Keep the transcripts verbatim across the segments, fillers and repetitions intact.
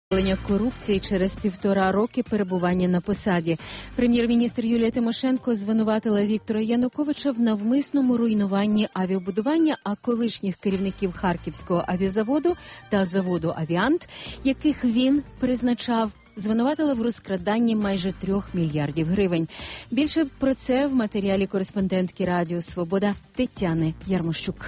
Корупції через півтора роки перебування на посаді. Прем'єр-міністр Юлія Тимошенко звинуватила Віктора Януковича в навмисному руйнуванні авіабудування, а колишніх керівників Харківського авіазаводу та заводу «Авіант», яких він призначав, звинуватила в розкраданні майже трьох мільярдів гривень. Більше про це в матеріалі кореспондентки Радіо Свобода Тетяни Ярмощук.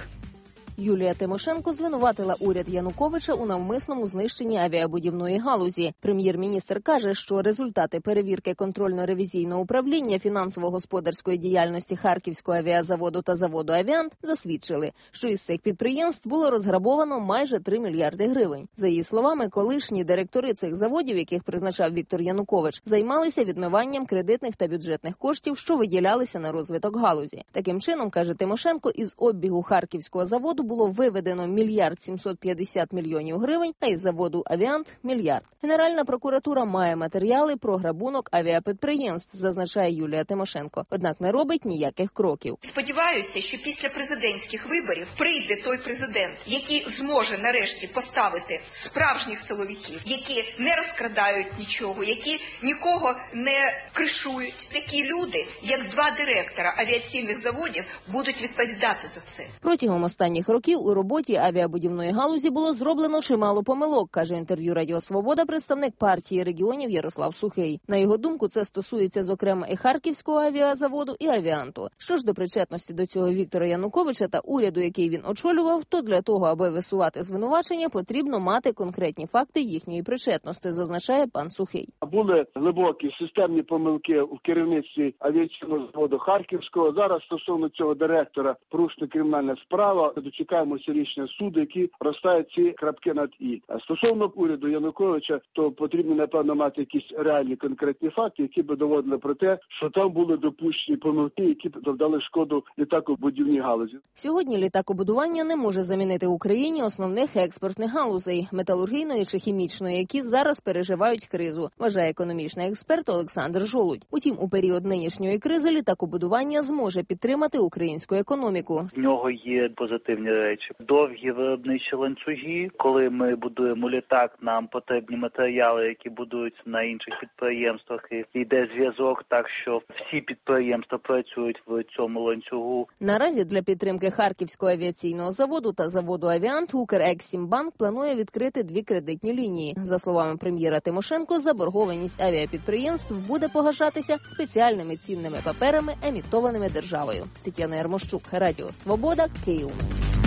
Юлія Тимошенко звинуватила уряд Януковича у навмисному знищенні авіабудівної галузі. Прем'єр-міністр каже, що результати перевірки контрольно-ревізійного управління фінансово-господарської діяльності Харківського авіазаводу та заводу «Авіант» засвідчили, що із цих підприємств було розграбовано майже три мільярди гривень. За її словами, колишні директори цих заводів, яких призначав Віктор Янукович, займалися відмиванням кредитних та бюджетних коштів, що виділялися на розвиток галузі. Таким чином, каже Тимошенко, із обігу Харківського заводу було виведено мільярд сімсот п'ятдесят мільйонів гривень, а із заводу «Авіант» – мільярд. Генеральна прокуратура має матеріали про грабунок авіапідприємств, зазначає Юлія Тимошенко, однак не робить ніяких кроків. Сподіваюся, що після президентських виборів прийде той президент, який зможе нарешті поставити справжніх силовиків, які не розкрадають нічого, які нікого не кришують. Такі люди, як два директора авіаційних заводів, будуть відповідати за це. Протягом останніх років у роботі авіабудівної галузі було зроблено чимало помилок, каже інтерв'ю Радіо Свобода представник партії регіонів Ярослав Сухий. На його думку, це стосується, зокрема, і Харківського авіазаводу, і «Авіанту». Що ж до причетності до цього Віктора Януковича та уряду, який він очолював, то для того, аби висувати звинувачення, потрібно мати конкретні факти їхньої причетності, зазначає пан Сухий. Були глибокі системні помилки у керівництві авіаційного заводу Харківського. Зараз стосовно цього директора порушена кримінальна справа. Дочекаємося рішення суду, які розставить ці крапки над «і». А стосовно уряду Януковича, то потрібно, напевно, мати якісь реальні конкретні факти, які б доводили про те, що там були допущені помилки, які б завдали шкоду літакобудівній галузі. Сьогодні літакобудування не може замінити Україні основних експортних галузей – металургійної чи хімічної, які зараз переживають кризу, вважає економічний експерт Олександр Жолудь. Утім, у період нинішньої кризи літакобудування зможе підтримати українську економіку. В нього є позитивні речі. Довгі виробничі ланцюги. Коли ми будуємо літак, нам потрібні матеріали, які будуються на інших підприємствах. І йде зв'язок, так що всі підприємства працюють в цьому ланцюгу. Наразі для підтримки Харківського авіаційного заводу та заводу «Авіант» Укрексімбанк планує відкрити дві кредитні лінії. За словами прем'єра Тимошенко, заборгованість авіапідприємств буде погашатися спеціальними цінними паперами, емітованими державою. Тетяна Ярмощук, Радіо Свобода, Київ.